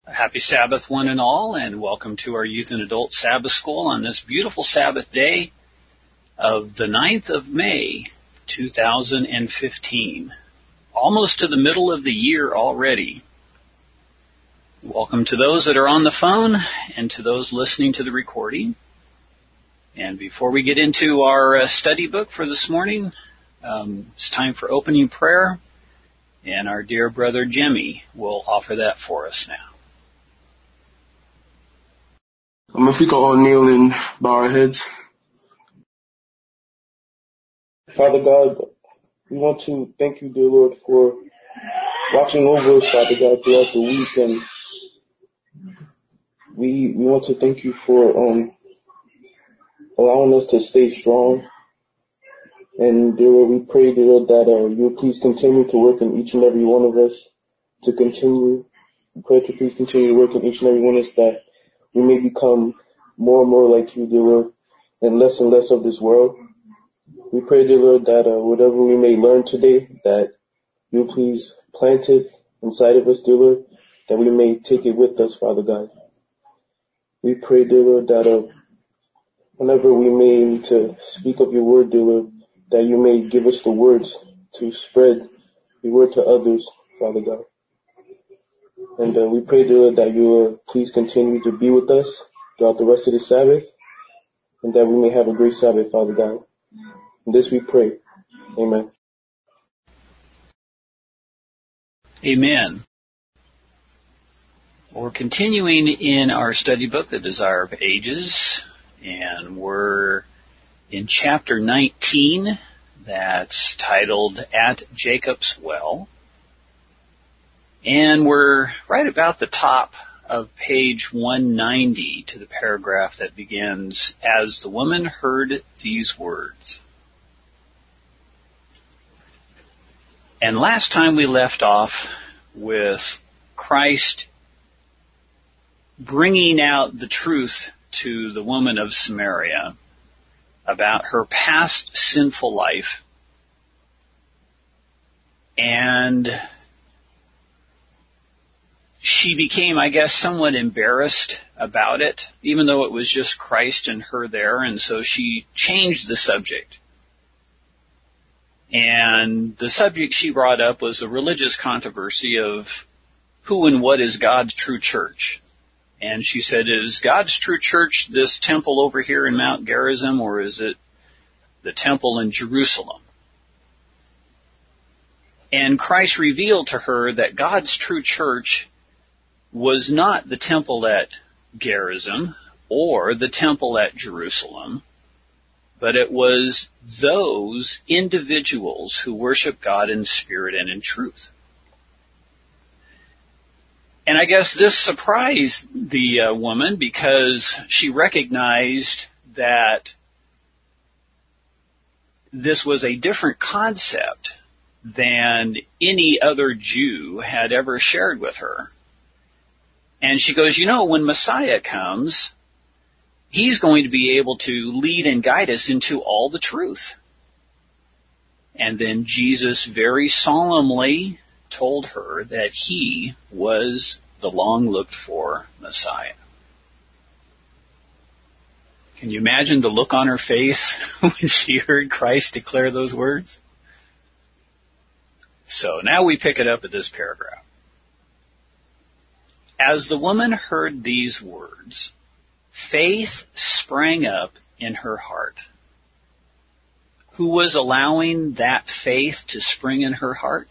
Happy Sabbath, one and all, and welcome to our Youth and Adult Sabbath School on this beautiful Sabbath day of the 9th of May, 2015. Almost to the middle of the year already. Welcome to those that are on the phone and to those listening to the recording. And before we get into our study book for this morning, it's time for opening prayer, and our dear brother Jimmy will offer that for us now. If we could all kneel and bow our heads. Father God, we want to thank you, dear Lord, for watching over us, Father God, throughout the week. And we want to thank you for allowing us to stay strong. And dear Lord, we pray, dear Lord, that you will please continue to work in each and every one of us We pray that you please continue to work in each and every one of us, that we may become more and more like you, dear Lord, and less of this world. We pray, dear Lord, that whatever we may learn today, that you please plant it inside of us, dear Lord, that we may take it with us, Father God. We pray, dear Lord, that whenever we may need to speak of your word, dear Lord, that you may give us the words to spread your word to others, Father God. And we pray, dear Lord, that you will please continue to be with us throughout the rest of the Sabbath, and that we may have a great Sabbath, Father God. And this we pray. Amen. Amen. We're continuing in our study book, The Desire of Ages, and we're in chapter 19 that's titled At Jacob's Well. And we're right about the top of page 190 to the paragraph that begins, As the woman heard these words. And last time we left off with Christ bringing out the truth to the woman of Samaria about her past sinful life, and she became, I guess, somewhat embarrassed about it, even though it was just Christ and her there, and so she changed the subject. And the subject she brought up was the religious controversy of who and what is God's true church. And she said, is God's true church this temple over here in Mount Gerizim, or is it the temple in Jerusalem? And Christ revealed to her that God's true church was not the temple at Gerizim or the temple at Jerusalem, but it was those individuals who worship God in spirit and in truth. And I guess this surprised the woman, because she recognized that this was a different concept than any other Jew had ever shared with her. And she goes, when Messiah comes, he's going to be able to lead and guide us into all the truth. And then Jesus very solemnly told her that he was the long-looked-for Messiah. Can you imagine the look on her face when she heard Christ declare those words? So now we pick it up at this paragraph. As the woman heard these words, faith sprang up in her heart. Who was allowing that faith to spring in her heart?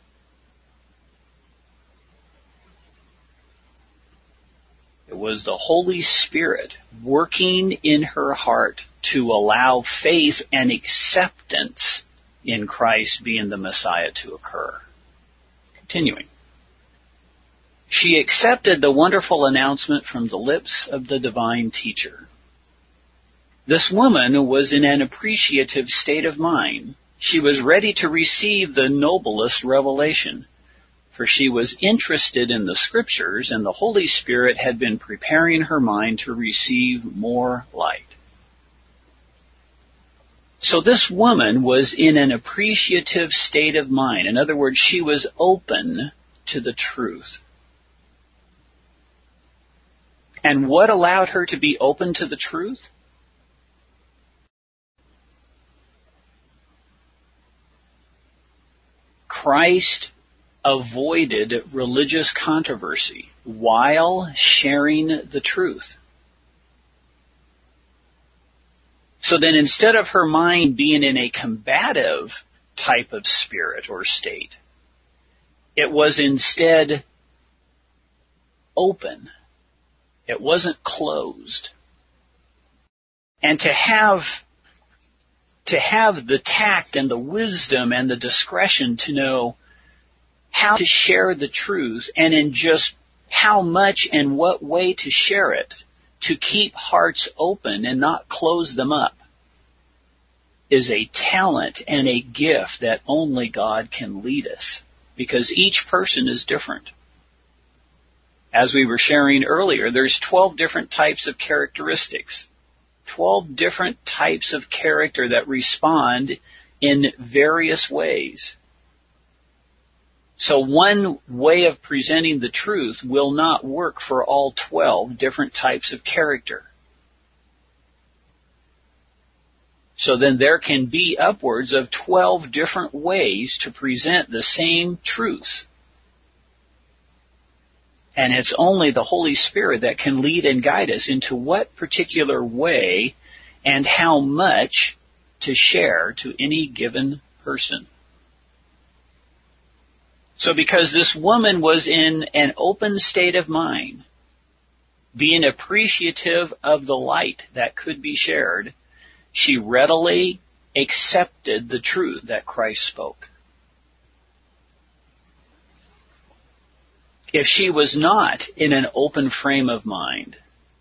It was the Holy Spirit working in her heart to allow faith and acceptance in Christ being the Messiah to occur. Continuing. She accepted the wonderful announcement from the lips of the divine teacher. This woman was in an appreciative state of mind. She was ready to receive the noblest revelation, for she was interested in the Scriptures, and the Holy Spirit had been preparing her mind to receive more light. So this woman was in an appreciative state of mind. In other words, she was open to the truth. And what allowed her to be open to the truth? Christ avoided religious controversy while sharing the truth. So then instead of her mind being in a combative type of spirit or state, it was instead open. It wasn't closed. And to have the tact and the wisdom and the discretion to know how to share the truth and in just how much and what way to share it, to keep hearts open and not close them up, is a talent and a gift that only God can lead us, because each person is different. As we were sharing earlier, there's 12 different types of characteristics, 12 different types of character that respond in various ways. So one way of presenting the truth will not work for all 12 different types of character. So then there can be upwards of 12 different ways to present the same truth. And it's only the Holy Spirit that can lead and guide us into what particular way and how much to share to any given person. So because this woman was in an open state of mind, being appreciative of the light that could be shared, she readily accepted the truth that Christ spoke. If she was not in an open frame of mind,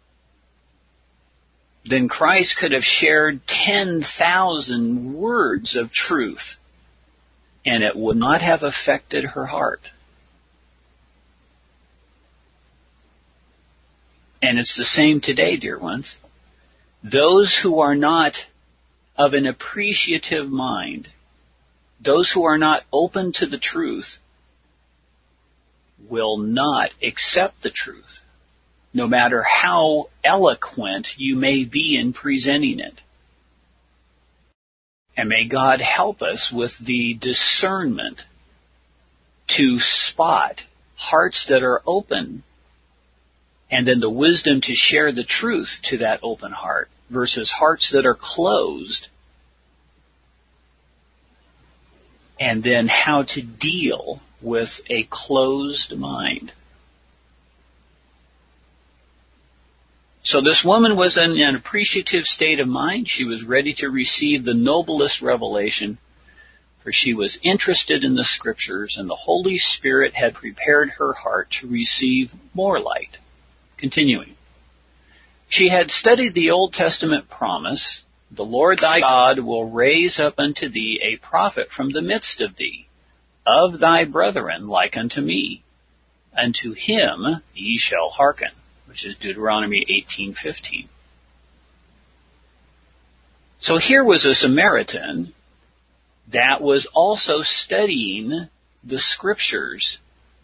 then Christ could have shared 10,000 words of truth, and it would not have affected her heart. And it's the same today, dear ones. Those who are not of an appreciative mind, those who are not open to the truth, will not accept the truth, no matter how eloquent you may be in presenting it. And may God help us with the discernment to spot hearts that are open, and then the wisdom to share the truth to that open heart versus hearts that are closed, and then how to deal with a closed mind. So this woman was in an appreciative state of mind. She was ready to receive the noblest revelation, for she was interested in the Scriptures, and the Holy Spirit had prepared her heart to receive more light. Continuing. She had studied the Old Testament promise, "The Lord thy God will raise up unto thee a prophet from the midst of thee, of thy brethren like unto me. Unto him ye shall hearken," which is Deuteronomy 18:15. So here was a Samaritan that was also studying the Scriptures.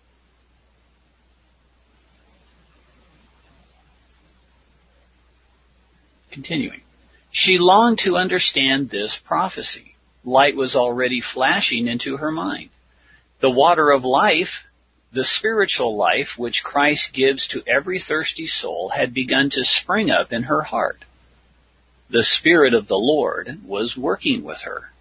Continuing. She longed to understand this prophecy. Light was already flashing into her mind. The water of life, the spiritual life which Christ gives to every thirsty soul, had begun to spring up in her heart. The Spirit of the Lord was working with her.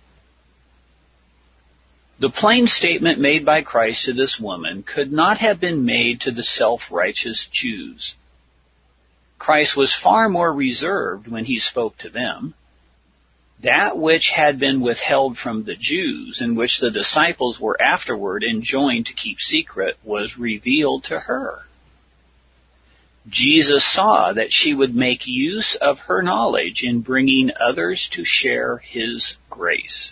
The plain statement made by Christ to this woman could not have been made to the self-righteous Jews. Christ was far more reserved when he spoke to them. That which had been withheld from the Jews, and which the disciples were afterward enjoined to keep secret, was revealed to her. Jesus saw that she would make use of her knowledge in bringing others to share his grace.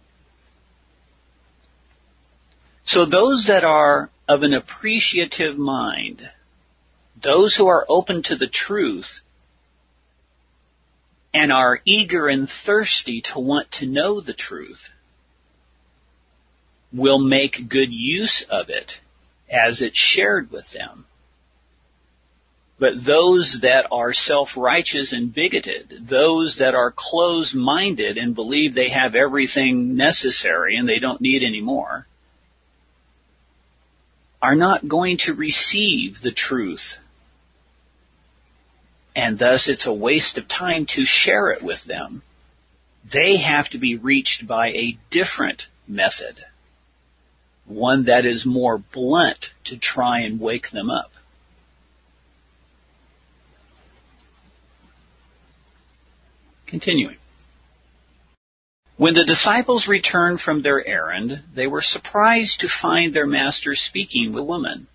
So those that are of an appreciative mind, those who are open to the truth and are eager and thirsty to want to know the truth, will make good use of it as it's shared with them. But those that are self-righteous and bigoted, those that are closed-minded and believe they have everything necessary and they don't need any more, are not going to receive the truth. And thus it's a waste of time to share it with them. They have to be reached by a different method, one that is more blunt to try and wake them up. Continuing. When the disciples returned from their errand, they were surprised to find their master speaking with a woman.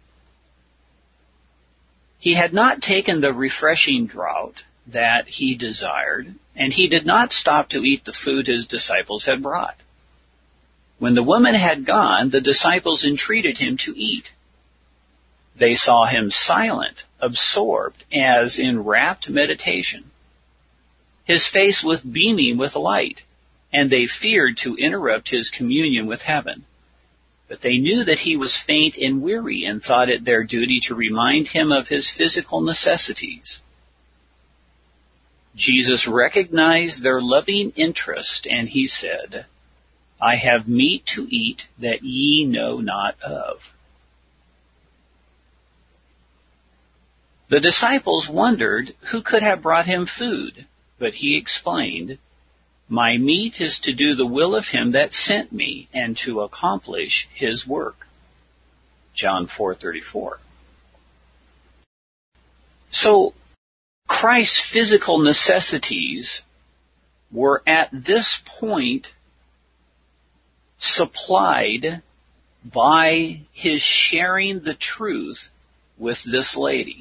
He had not taken the refreshing draught that he desired, and he did not stop to eat the food his disciples had brought. When the woman had gone, the disciples entreated him to eat. They saw him silent, absorbed, as in rapt meditation. His face was beaming with light, and they feared to interrupt his communion with heaven. But they knew that he was faint and weary and thought it their duty to remind him of his physical necessities. Jesus recognized their loving interest, and he said, "I have meat to eat that ye know not of." The disciples wondered who could have brought him food, but he explained, "My meat is to do the will of him that sent me and to accomplish his work." John 4:34. So, Christ's physical necessities were at this point supplied by his sharing the truth with this lady.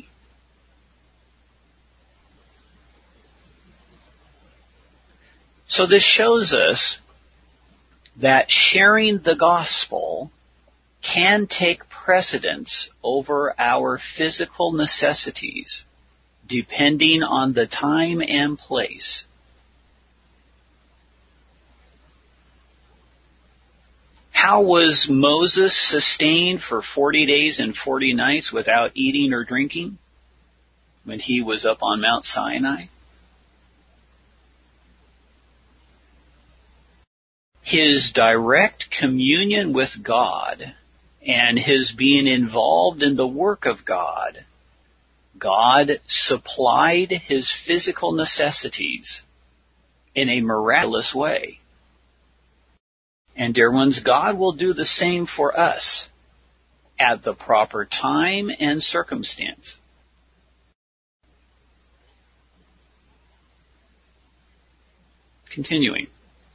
So this shows us that sharing the gospel can take precedence over our physical necessities, depending on the time and place. How was Moses sustained for 40 days and 40 nights without eating or drinking when he was up on Mount Sinai? His direct communion with God and his being involved in the work of God, God supplied his physical necessities in a miraculous way. And dear ones, God will do the same for us at the proper time and circumstance. Continuing.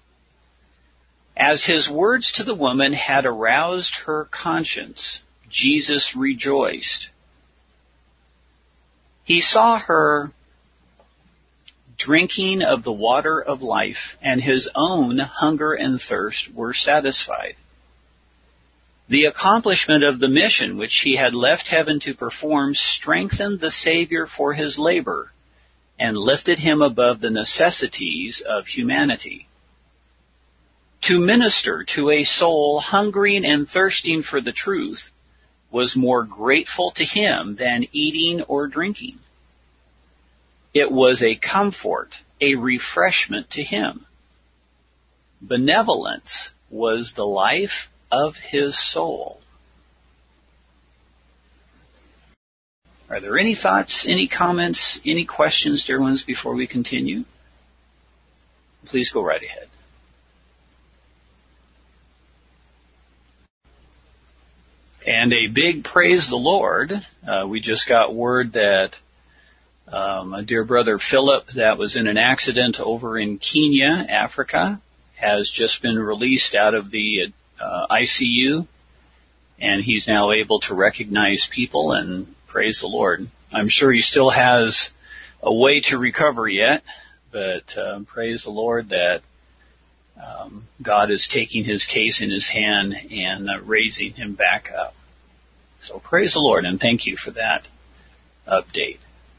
As his words to the woman had aroused her conscience, Jesus rejoiced. He saw her drinking of the water of life, and his own hunger and thirst were satisfied. The accomplishment of the mission which he had left heaven to perform strengthened the Savior for his labor and lifted him above the necessities of humanity. To minister to a soul hungering and thirsting for the truth was more grateful to him than eating or drinking. It was a comfort, a refreshment to him. Benevolence was the life of his soul. Are there any thoughts, any comments, any questions, dear ones, before we continue? Please go right ahead. And a big praise the Lord. We just got word that a dear brother Philip that was in an accident over in Kenya, Africa, has just been released out of the ICU, and he's now able to recognize people, and praise the Lord. I'm sure he still has a way to recover yet, but praise the Lord that God is taking his case in his hand and raising him back up. So praise the Lord, and thank you for that update.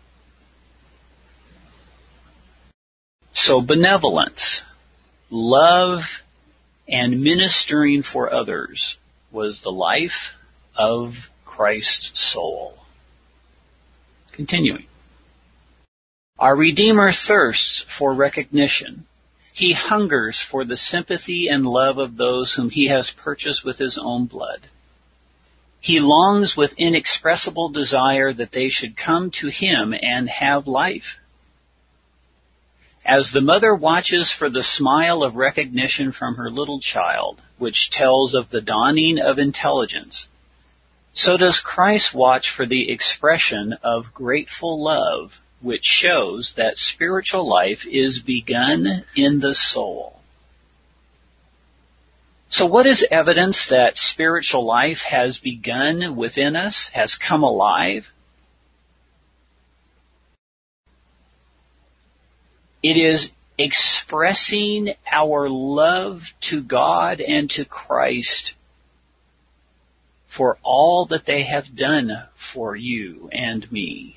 So benevolence, love, and ministering for others was the life of Christ's soul. Continuing. Our Redeemer thirsts for recognition. He hungers for the sympathy and love of those whom he has purchased with his own blood. He longs with inexpressible desire that they should come to him and have life. As the mother watches for the smile of recognition from her little child, which tells of the dawning of intelligence, so does Christ watch for the expression of grateful love, which shows that spiritual life is begun in the soul. So what is evidence that spiritual life has begun within us, has come alive? It is expressing our love to God and to Christ for all that they have done for you and me.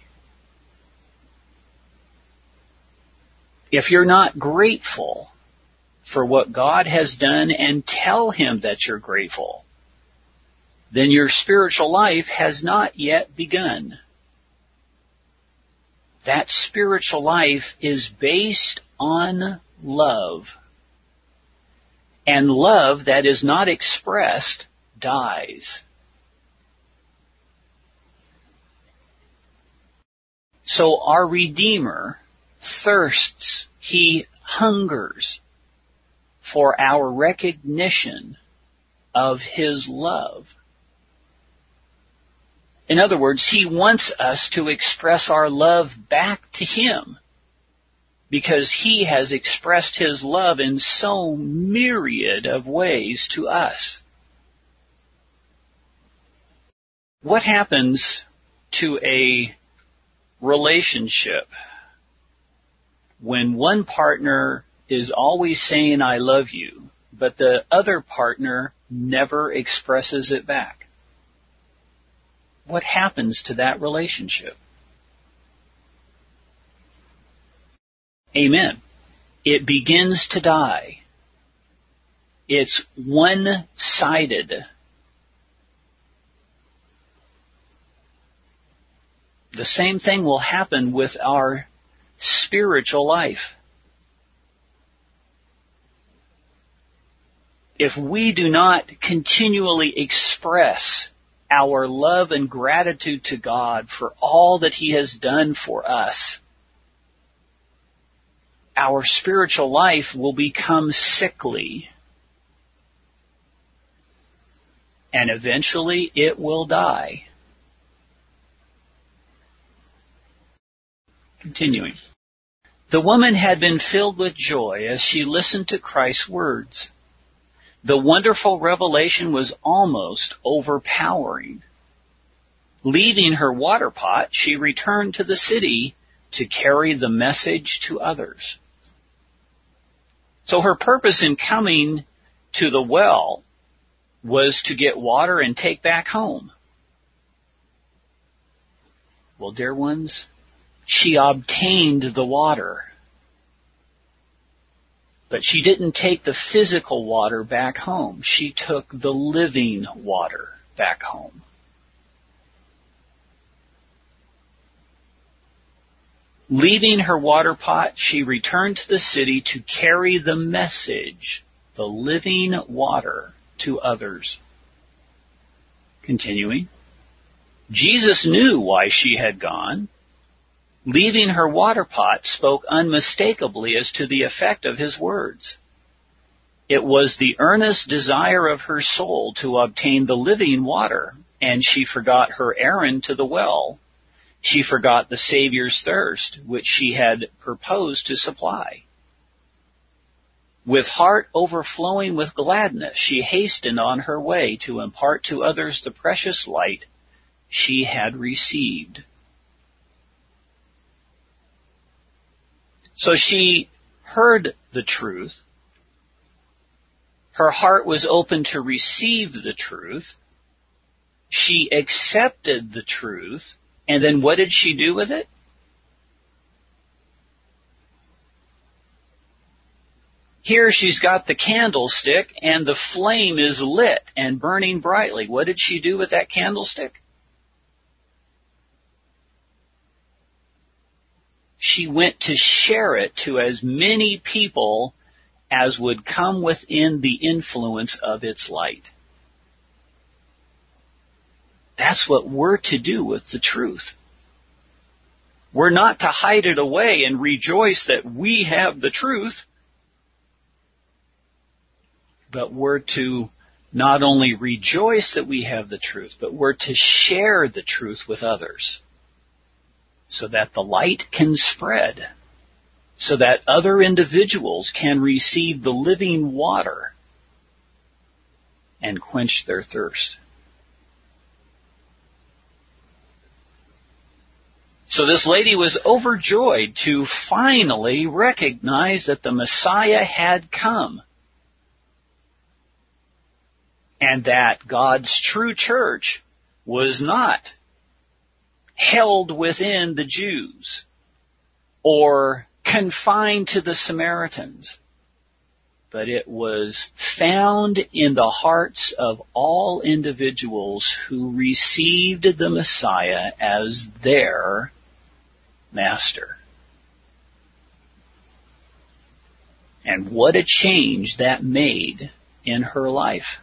If you're not grateful for what God has done and tell him that you're grateful, then your spiritual life has not yet begun. That spiritual life is based on love. And love that is not expressed dies. So our Redeemer thirsts, he hungers for our recognition of his love. In other words, he wants us to express our love back to him because he has expressed his love in so myriad of ways to us. What happens to a relationship when one partner is always saying, I love you, but the other partner never expresses it back? What happens to that relationship? Amen. It begins to die. It's one-sided. The same thing will happen with our spiritual life. If we do not continually express our love and gratitude to God for all that he has done for us, our spiritual life will become sickly. And eventually it will die. Continuing. The woman had been filled with joy as she listened to Christ's words. The wonderful revelation was almost overpowering. Leaving her water pot, she returned to the city to carry the message to others. So her purpose in coming to the well was to get water and take back home. Well, dear ones, she obtained the water. But she didn't take the physical water back home. She took the living water back home. Leaving her water pot, she returned to the city to carry the message, the living water, to others. Continuing. Jesus knew why she had gone. Leaving her water pot spoke unmistakably as to the effect of his words. It was the earnest desire of her soul to obtain the living water, and she forgot her errand to the well. She forgot the Savior's thirst, which she had proposed to supply. With heart overflowing with gladness, she hastened on her way to impart to others the precious light she had received. So she heard the truth. Her heart was open to receive the truth. She accepted the truth. And then what did she do with it? Here she's got the candlestick and the flame is lit and burning brightly. What did she do with that candlestick? she went to share it to as many people as would come within the influence of its light. That's what we're to do with the truth. We're not to hide it away and rejoice that we have the truth, but we're to not only rejoice that we have the truth, but we're to share the truth with others so that the light can spread, so that other individuals can receive the living water and quench their thirst. So this lady was overjoyed to finally recognize that the Messiah had come, and that God's true church was not held within the Jews or confined to the Samaritans, but it was found in the hearts of all individuals who received the Messiah as their master. And what a change that made in her life.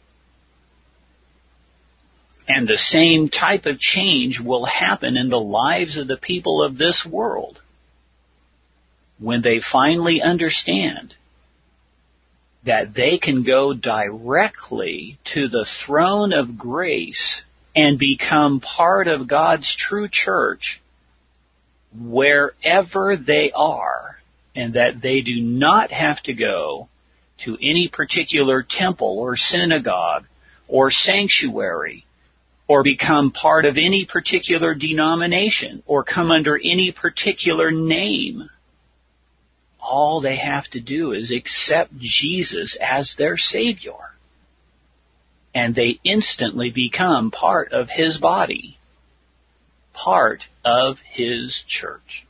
And the same type of change will happen in the lives of the people of this world when they finally understand that they can go directly to the throne of grace and become part of God's true church wherever they are, and that they do not have to go to any particular temple or synagogue or sanctuary or become part of any particular denomination or come under any particular name. All they have to do is accept Jesus as their Savior, and they instantly become part of His body, part of His church.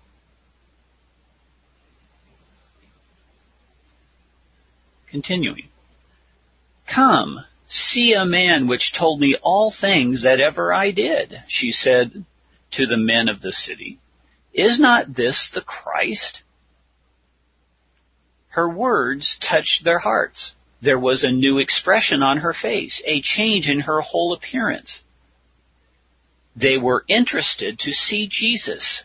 Continuing. Come, see a man which told me all things that ever I did, she said to the men of the city. Is not this the Christ? Her words touched their hearts. There was a new expression on her face, a change in her whole appearance. They were interested to see Jesus.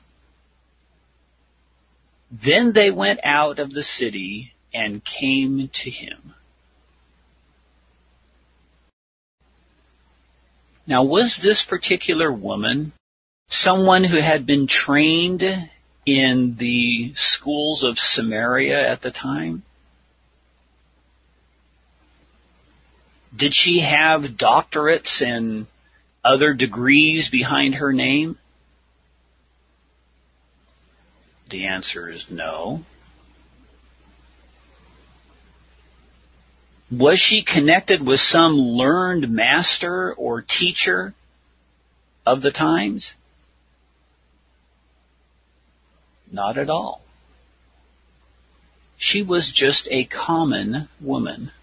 Then they went out of the city and came to Him. Now, was this particular woman someone who had been trained in the schools of Samaria at the time? Did she have doctorates and other degrees behind her name? The answer is no. Was she connected with some learned master or teacher of the times? Not at all. She was just a common woman.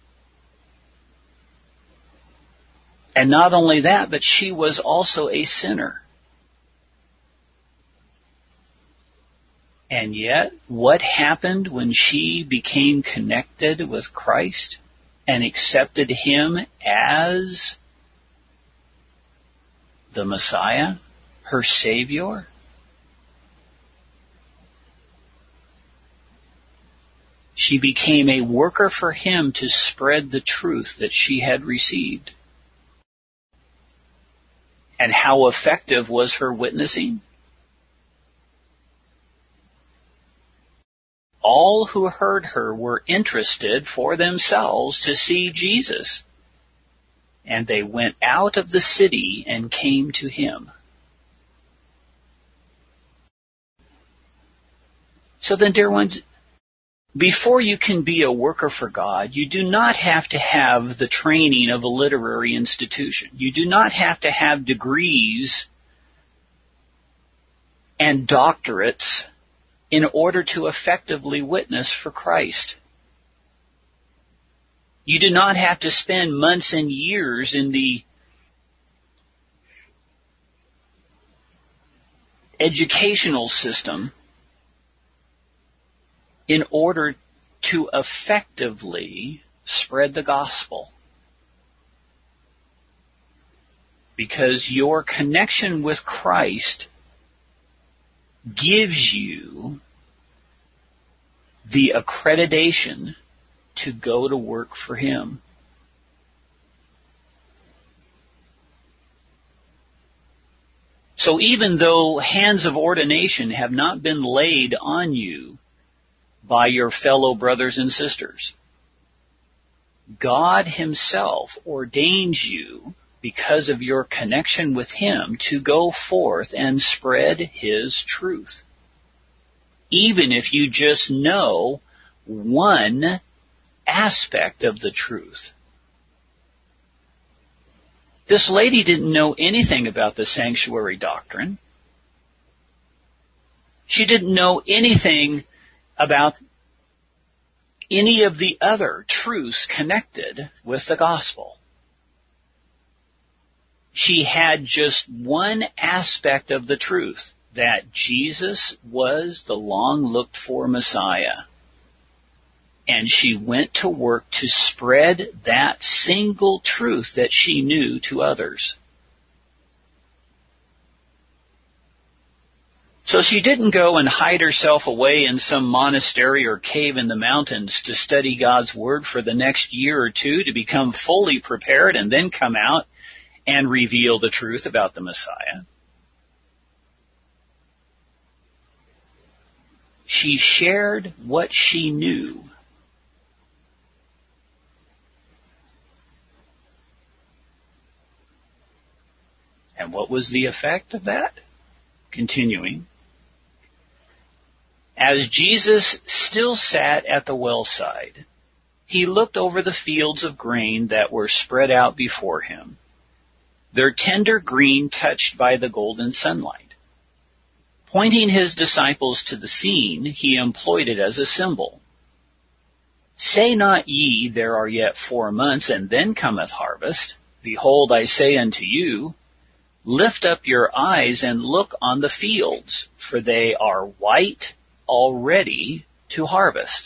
And not only that, but she was also a sinner. And yet, what happened when she became connected with Christ and accepted Him as the Messiah, her Savior? She became a worker for Him to spread the truth that she had received. And how effective was her witnessing? All who heard her were interested for themselves to see Jesus. And they went out of the city and came to Him. So then, dear ones, before you can be a worker for God, you do not have to have the training of a literary institution. You do not have to have degrees and doctorates in order to effectively witness for Christ. You do not have to spend months and years in the educational system in order to effectively spread the gospel. Because your connection with Christ gives you the accreditation to go to work for Him. So even though hands of ordination have not been laid on you by your fellow brothers and sisters, God Himself ordains you, because of your connection with Him, to go forth and spread His truth. Even if you just know one aspect of the truth. This lady didn't know anything about the sanctuary doctrine. She didn't know anything about any of the other truths connected with the gospel. She had just one aspect of the truth, that Jesus was the long-looked-for Messiah. And she went to work to spread that single truth that she knew to others. So she didn't go and hide herself away in some monastery or cave in the mountains to study God's Word for the next year or two to become fully prepared and then come out and reveal the truth about the Messiah. She shared what she knew. And what was the effect of that? Continuing. As Jesus still sat at the well side, He looked over the fields of grain that were spread out before Him, their tender green touched by the golden sunlight. Pointing His disciples to the scene, He employed it as a symbol. Say not ye, there are yet 4 months, and then cometh harvest. Behold, I say unto you, lift up your eyes and look on the fields, for they are white already to harvest.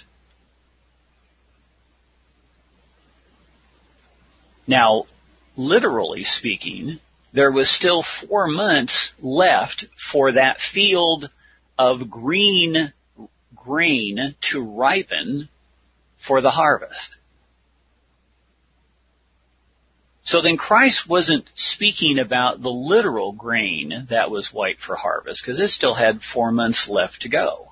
Now, literally speaking, there was still 4 months left for that field of green grain to ripen for the harvest. So then Christ wasn't speaking about the literal grain that was white for harvest, because it still had 4 months left to go.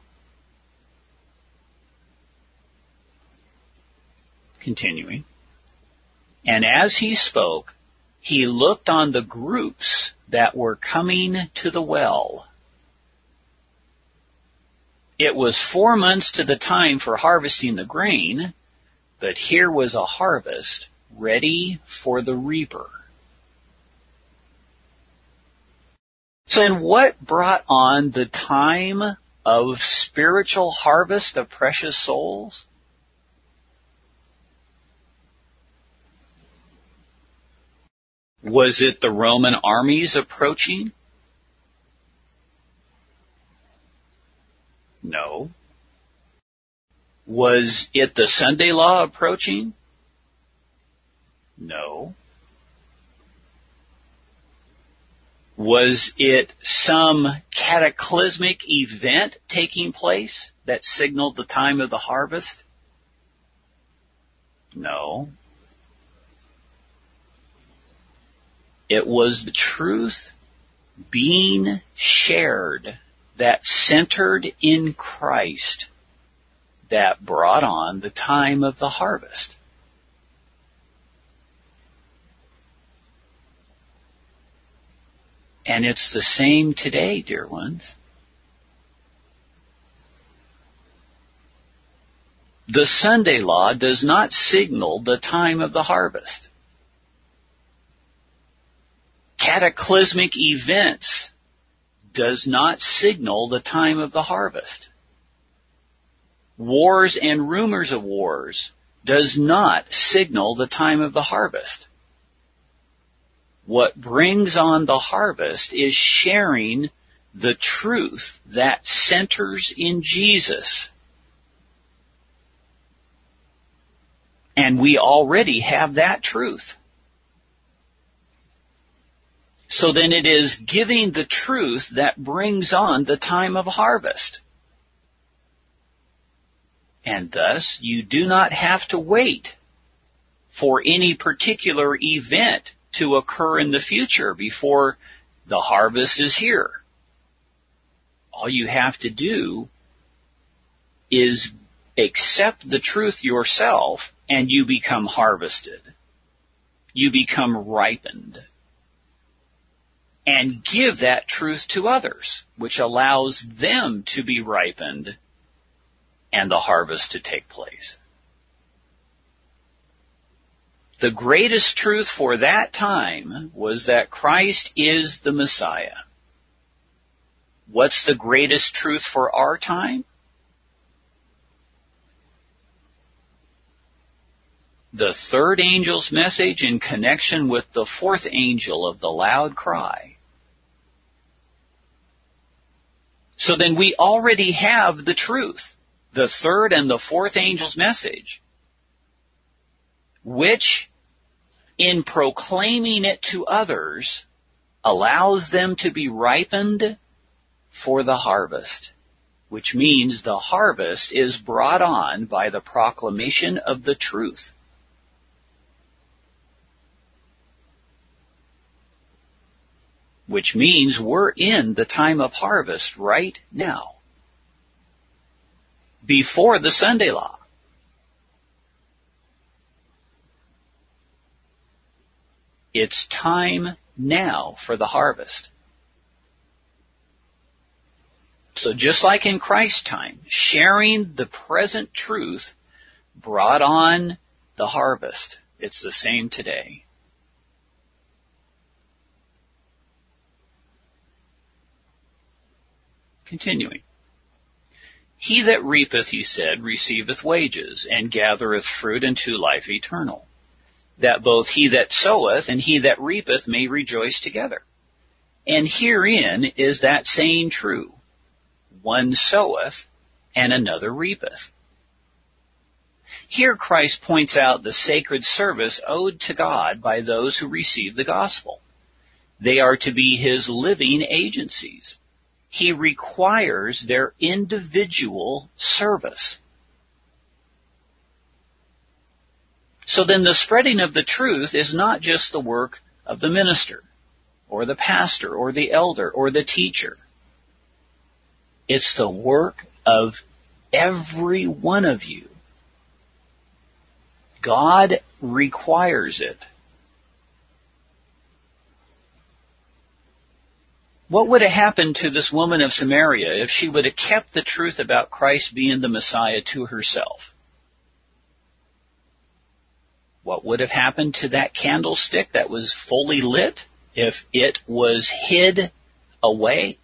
Continuing. And as He spoke, He looked on the groups that were coming to the well. It was 4 months to the time for harvesting the grain, but here was a harvest ready for the reaper. So then what brought on the time of spiritual harvest of precious souls? Was it the Roman armies approaching? No. Was it the Sunday law approaching? No. Was it some cataclysmic event taking place that signaled the time of the harvest? No. It was the truth being shared that centered in Christ that brought on the time of the harvest. And it's the same today, dear ones. The Sunday law does not signal the time of the harvest. Cataclysmic events does not signal the time of the harvest. Wars and rumors of wars does not signal the time of the harvest. What brings on the harvest is sharing the truth that centers in Jesus And we already have that truth. So then it is giving the truth that brings on the time of harvest. And thus, you do not have to wait for any particular event to occur in the future before the harvest is here. All you have to do is accept the truth yourself, and you become harvested. You become ripened. And give that truth to others, which allows them to be ripened and the harvest to take place. The greatest truth for that time was that Christ is the Messiah. What's the greatest truth for our time? The third angel's message in connection with the fourth angel of the loud cry. So then we already have the truth, the third and the fourth angel's message, which, in proclaiming it to others, allows them to be ripened for the harvest, which means the harvest is brought on by the proclamation of the truth. Which means we're in the time of harvest right now, before the Sunday law. It's time now for the harvest. So just like in Christ's time, sharing the present truth brought on the harvest. It's the same today. Continuing. He that reapeth, he said, receiveth wages, and gathereth fruit unto life eternal, that both he that soweth and he that reapeth may rejoice together. And herein is that saying true, one soweth and another reapeth. Here Christ points out the sacred service owed to God by those who receive the gospel. They are to be his living agencies. He requires their individual service. So then the spreading of the truth is not just the work of the minister, or the pastor, or the elder, or the teacher. It's the work of every one of you. God requires it. What would have happened to this woman of Samaria if she would have kept the truth about Christ being the Messiah to herself? What would have happened to that candlestick that was fully lit if it was hid away?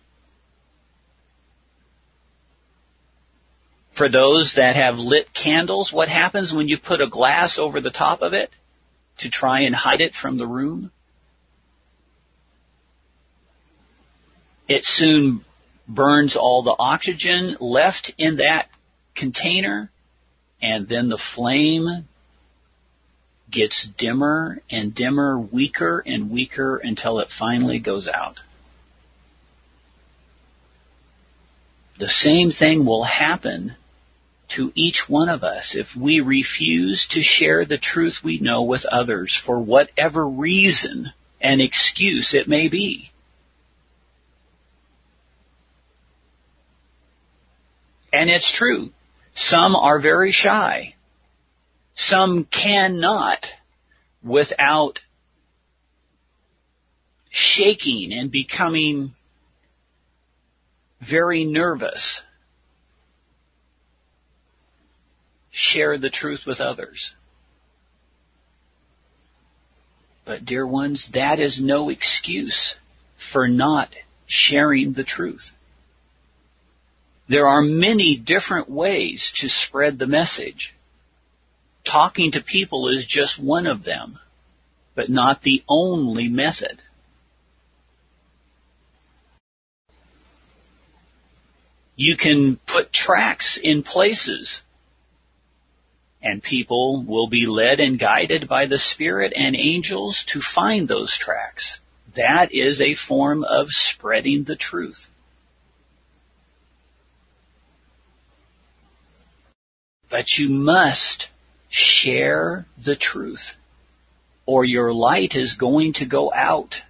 For those that have lit candles, what happens when you put a glass over the top of it to try and hide it from the room? It soon burns all the oxygen left in that container, and then the flame gets dimmer and dimmer, weaker and weaker, until it finally goes out. The same thing will happen to each one of us if we refuse to share the truth we know with others for whatever reason and excuse it may be. And it's true. Some are very shy. Some cannot without shaking and becoming very nervous share the truth with others. But dear ones, that is no excuse for not sharing the truth. There are many different ways to spread the message. Talking to people is just one of them, but not the only method. You can put tracts in places And people will be led and guided by the Spirit and angels to find those tracks. That is a form of spreading the truth. But you must share the truth, or your light is going to go out.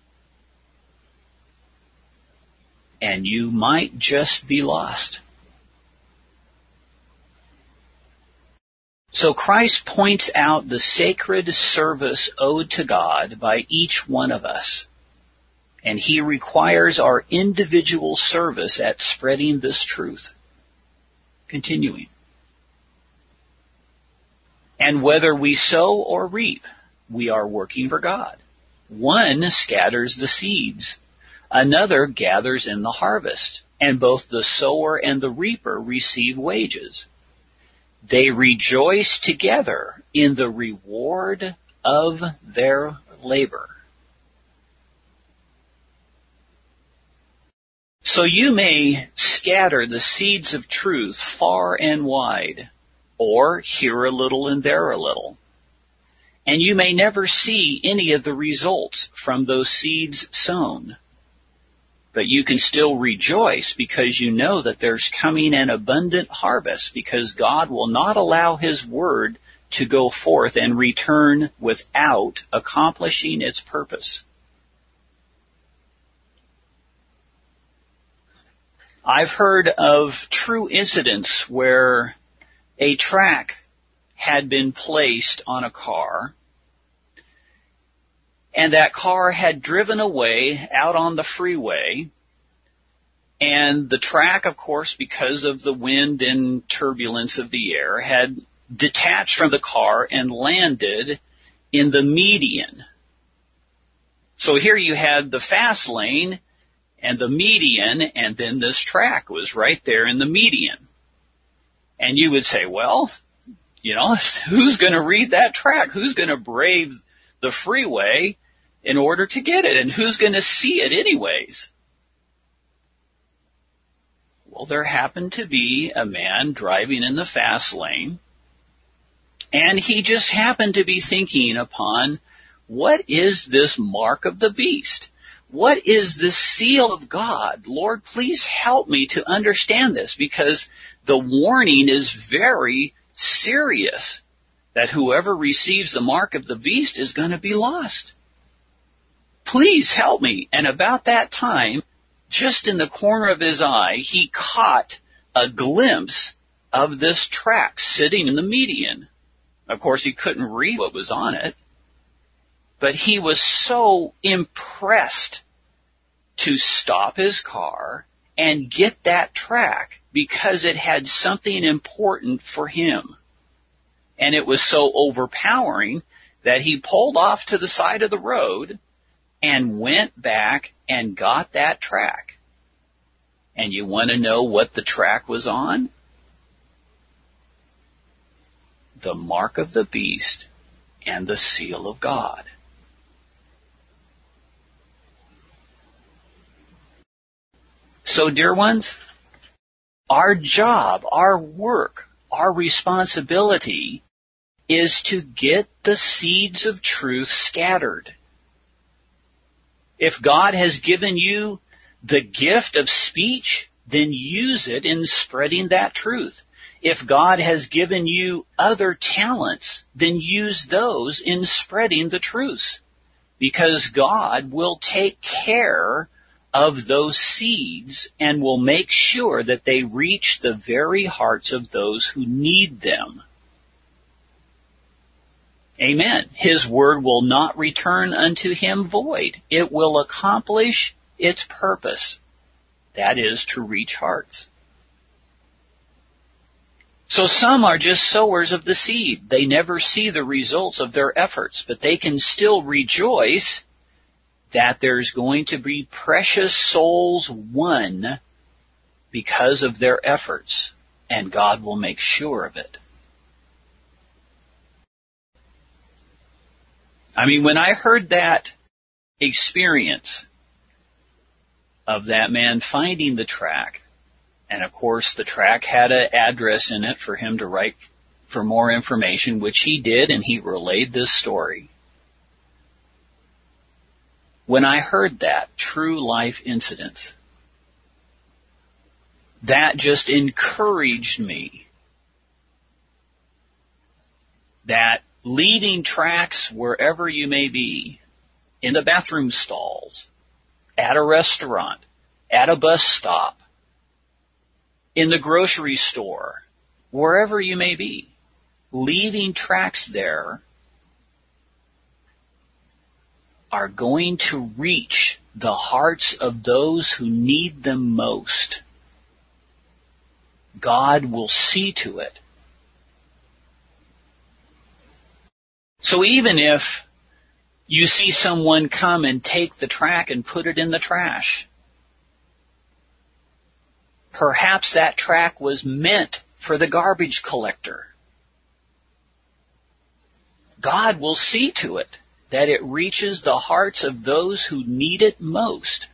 And you might just be lost. So Christ points out the sacred service owed to God by each one of us. And He requires our individual service at spreading this truth. Continuing. And whether we sow or reap, we are working for God. One scatters the seeds. Another gathers in the harvest. And both the sower and the reaper receive wages. They rejoice together in the reward of their labor. So you may scatter the seeds of truth far and wide, or here a little and there a little. And you may never see any of the results from those seeds sown. But you can still rejoice because you know that there's coming an abundant harvest, because God will not allow His word to go forth and return without accomplishing its purpose. I've heard of true incidents where a track had been placed on a car, and that car had driven away out on the freeway, and the track, of course, because of the wind and turbulence of the air, had detached from the car and landed in the median. So here you had the fast lane and the median, and then this track was right there in the median. And you would say, well, who's going to read that track? Who's going to brave the freeway in order to get it? And who's going to see it anyways? Well, there happened to be a man driving in the fast lane, and he just happened to be thinking upon, what is this mark of the beast? What is this seal of God? Lord, please help me to understand this, because the warning is very serious that whoever receives the mark of the beast is going to be lost. Please help me. And about that time, just in the corner of his eye, he caught a glimpse of this track sitting in the median. Of course, he couldn't read what was on it, but he was so impressed to stop his car and get that track because it had something important for him. And it was so overpowering that he pulled off to the side of the road and went back and got that track. And you want to know what the track was on? The mark of the beast and the seal of God. So, dear ones, our job, our work, our responsibility is to get the seeds of truth scattered. If God has given you the gift of speech, then use it in spreading that truth. If God has given you other talents, then use those in spreading the truth. Because God will take care of those seeds and will make sure that they reach the very hearts of those who need them. Amen. His word will not return unto him void. It will accomplish its purpose. That is to reach hearts. So some are just sowers of the seed. They never see the results of their efforts, but they can still rejoice that there's going to be precious souls won because of their efforts, and God will make sure of it. I mean, when I heard that experience of that man finding the track, and of course the track had an address in it for him to write for more information, which he did, and he relayed this story. When I heard that true life incident, that just encouraged me that leaving tracks wherever you may be, in the bathroom stalls, at a restaurant, at a bus stop, in the grocery store, wherever you may be, leaving tracks there are going to reach the hearts of those who need them most. God will see to it. So even if you see someone come and take the track and put it in the trash, perhaps that track was meant for the garbage collector. God will see to it that it reaches the hearts of those who need it most.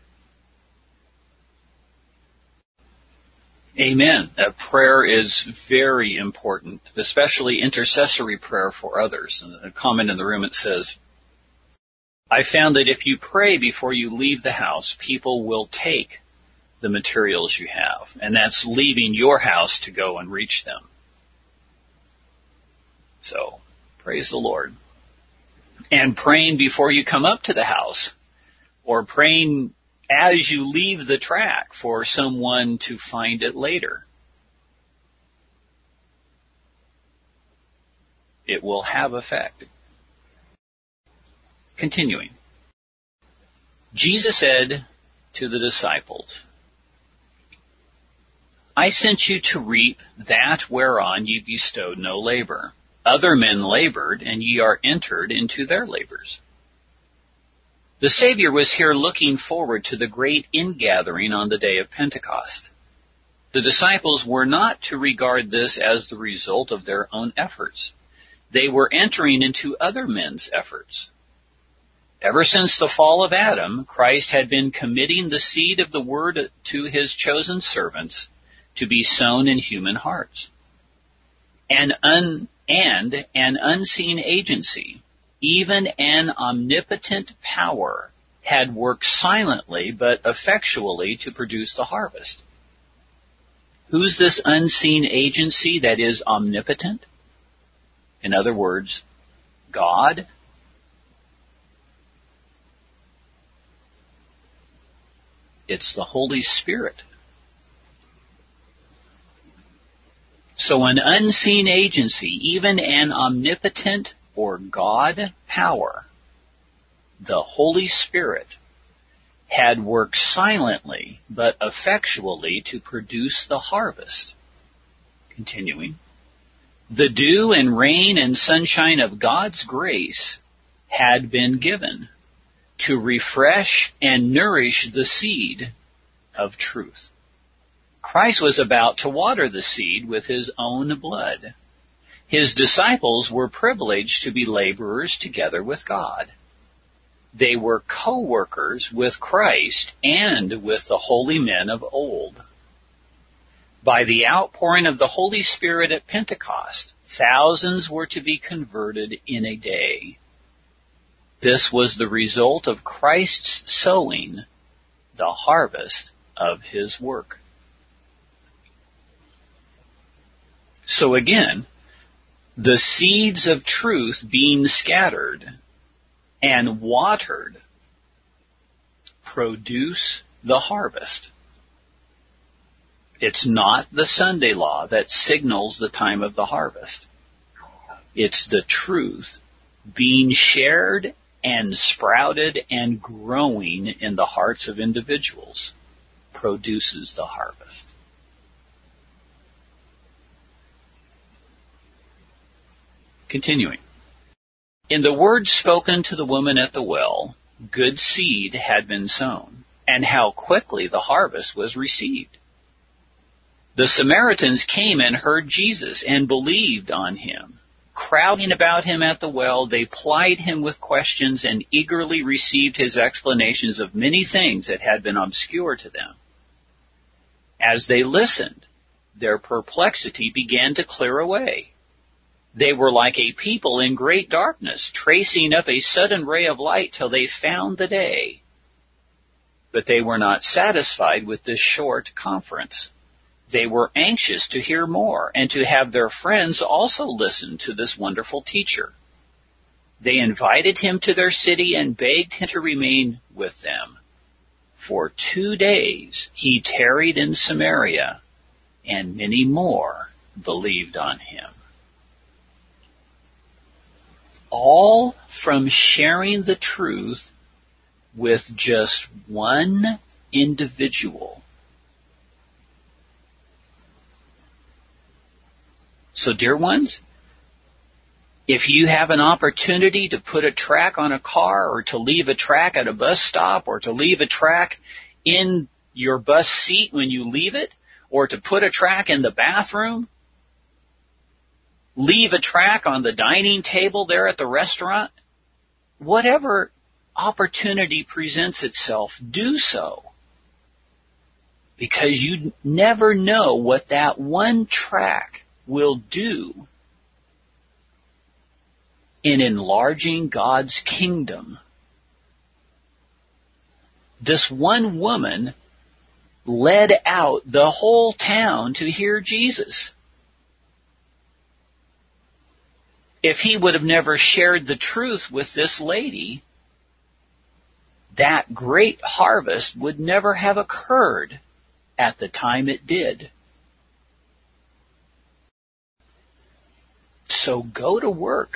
Amen. Prayer is very important, especially intercessory prayer for others. A comment in the room, it says, I found that if you pray before you leave the house, people will take the materials you have. And that's leaving your house to go and reach them. So, praise the Lord. And praying before you come up to the house, or praying as you leave the track for someone to find it later. It will have effect. Continuing. Jesus said to the disciples, I sent you to reap that whereon ye bestowed no labor. Other men labored, and ye are entered into their labors. The Savior was here looking forward to the great ingathering on the day of Pentecost. The disciples were not to regard this as the result of their own efforts. They were entering into other men's efforts. Ever since the fall of Adam, Christ had been committing the seed of the word to his chosen servants to be sown in human hearts. And an unseen agency, even an omnipotent power, had worked silently but effectually to produce the harvest. Who's this unseen agency that is omnipotent? In other words, God. It's the Holy Spirit. So an unseen agency, even an omnipotent or God power, the Holy Spirit, had worked silently but effectually to produce the harvest. Continuing. The dew and rain and sunshine of God's grace had been given to refresh and nourish the seed of truth. Christ was about to water the seed with his own blood. His disciples were privileged to be laborers together with God. They were co-workers with Christ and with the holy men of old. By the outpouring of the Holy Spirit at Pentecost, thousands were to be converted in a day. This was the result of Christ's sowing the harvest of his work. So again, the seeds of truth being scattered and watered produce the harvest. It's not the Sunday law that signals the time of the harvest. It's the truth being shared and sprouted and growing in the hearts of individuals produces the harvest. Continuing. In the words spoken to the woman at the well, good seed had been sown, and how quickly the harvest was received. The Samaritans came and heard Jesus and believed on him. Crowding about him at the well, they plied him with questions and eagerly received his explanations of many things that had been obscure to them. As they listened, their perplexity began to clear away. They were like a people in great darkness, tracing up a sudden ray of light till they found the day. But they were not satisfied with this short conference. They were anxious to hear more and to have their friends also listen to this wonderful teacher. They invited him to their city and begged him to remain with them. For 2 days he tarried in Samaria, and many more believed on him. All from sharing the truth with just one individual. So, dear ones, if you have an opportunity to put a tract on a car, or to leave a tract at a bus stop, or to leave a tract in your bus seat when you leave it, or to put a tract in the bathroom, leave a tract on the dining table there at the restaurant, whatever opportunity presents itself, do so. Because you never know what that one tract will do in enlarging God's kingdom. This one woman led out the whole town to hear Jesus. If he would have never shared the truth with this lady, that great harvest would never have occurred at the time it did. So go to work.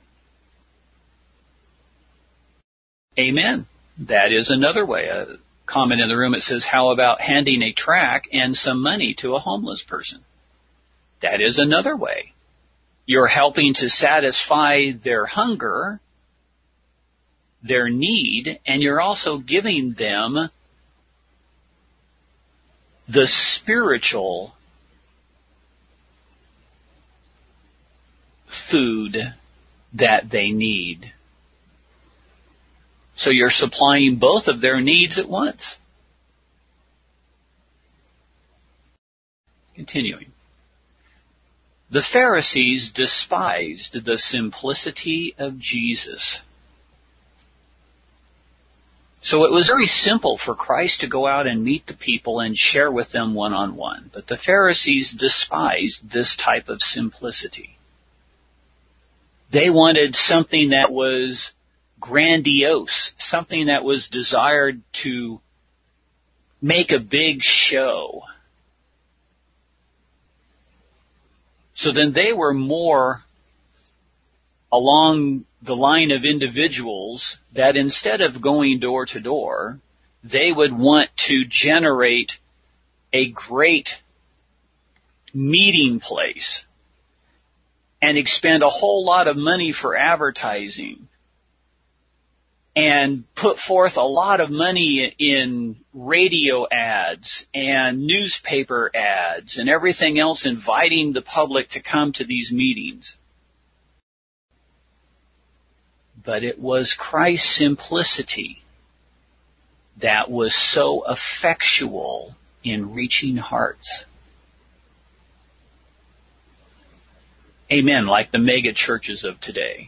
Amen. That is another way. A comment in the room, it says, how about handing a tract and some money to a homeless person? That is another way. You're helping to satisfy their hunger, their need, and you're also giving them the spiritual food that they need. So you're supplying both of their needs at once. Continuing. The Pharisees despised the simplicity of Jesus. So it was very simple for Christ to go out and meet the people and share with them one-on-one. But the Pharisees despised this type of simplicity. They wanted something that was grandiose, something that was desired to make a big show. So then they were more along the line of individuals that instead of going door to door, they would want to generate a great meeting place and expend a whole lot of money for advertising and put forth a lot of money in radio ads and newspaper ads and everything else, inviting the public to come to these meetings. But it was Christ's simplicity that was so effectual in reaching hearts. Amen, like the mega churches of today.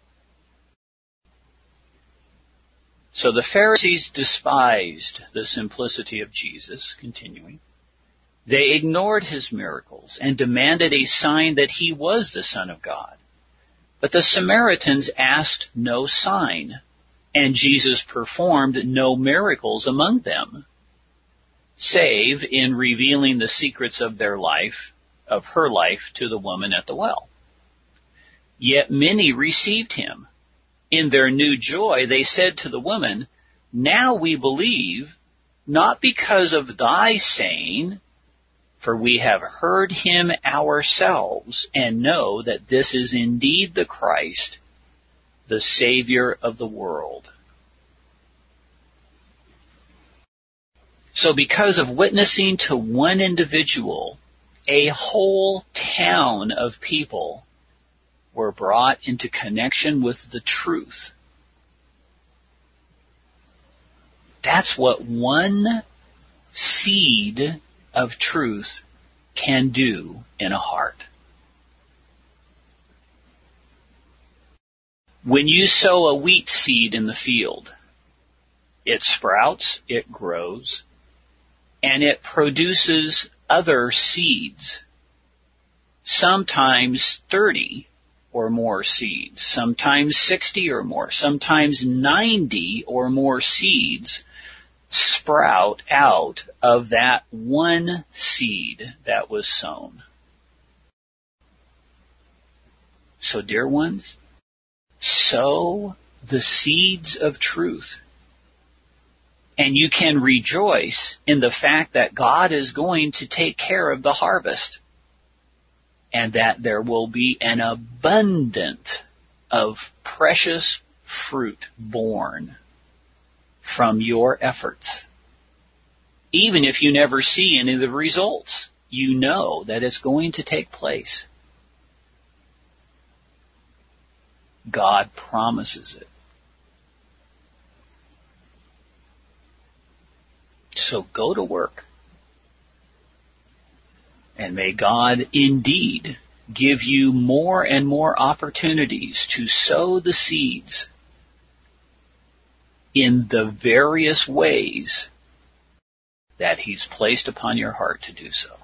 So the Pharisees despised the simplicity of Jesus, continuing. They ignored his miracles and demanded a sign that he was the Son of God. But the Samaritans asked no sign, and Jesus performed no miracles among them, save in revealing the secrets of their life, of her life, to the woman at the well. Yet many received him. In their new joy, they said to the woman, "Now we believe, not because of thy saying, for we have heard him ourselves and know that this is indeed the Christ, the Savior of the world." So because of witnessing to one individual, a whole town of people were brought into connection with the truth. That's what one seed of truth can do in a heart. When you sow a wheat seed in the field, it sprouts, it grows, and it produces other seeds, sometimes 30 or more seeds, sometimes 60 or more, sometimes 90 or more seeds sprout out of that one seed that was sown. So, dear ones, sow the seeds of truth. And you can rejoice in the fact that God is going to take care of the harvest, and that there will be an abundance of precious fruit born from your efforts. Even if you never see any of the results, you know that it's going to take place. God promises it. So go to work. And may God indeed give you more and more opportunities to sow the seeds in the various ways that He's placed upon your heart to do so.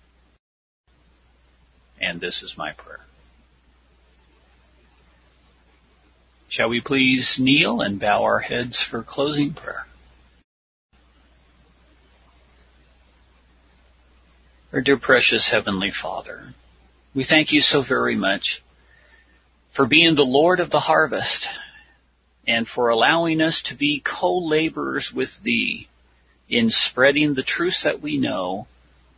And this is my prayer. Shall we please kneel and bow our heads for closing prayer? Our dear precious Heavenly Father, we thank you so very much for being the Lord of the harvest and for allowing us to be co-laborers with Thee in spreading the truths that we know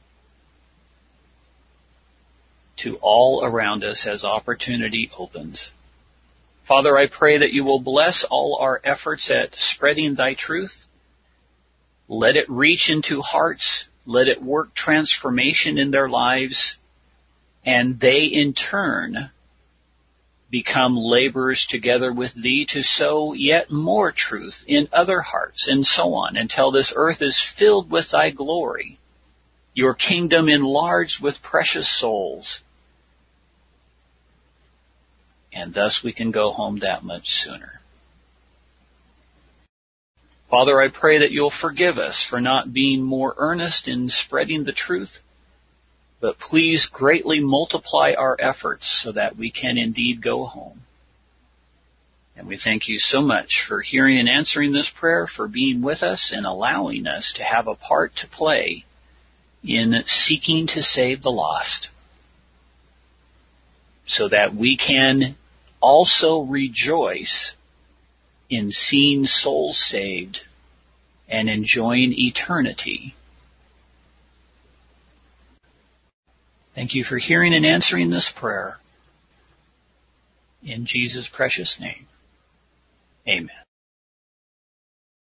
to all around us as opportunity opens. Father, I pray that you will bless all our efforts at spreading Thy truth. Let it reach into hearts. Let it work transformation in their lives. And they, in turn, become laborers together with Thee to sow yet more truth in other hearts, and so on, until this earth is filled with Thy glory, your kingdom enlarged with precious souls. And thus we can go home that much sooner. Father, I pray that you'll forgive us for not being more earnest in spreading the truth, but please greatly multiply our efforts so that we can indeed go home. And we thank you so much for hearing and answering this prayer, for being with us and allowing us to have a part to play in seeking to save the lost, so that we can also rejoice in seeing souls saved and enjoying eternity. Thank you for hearing and answering this prayer. In Jesus' precious name, amen.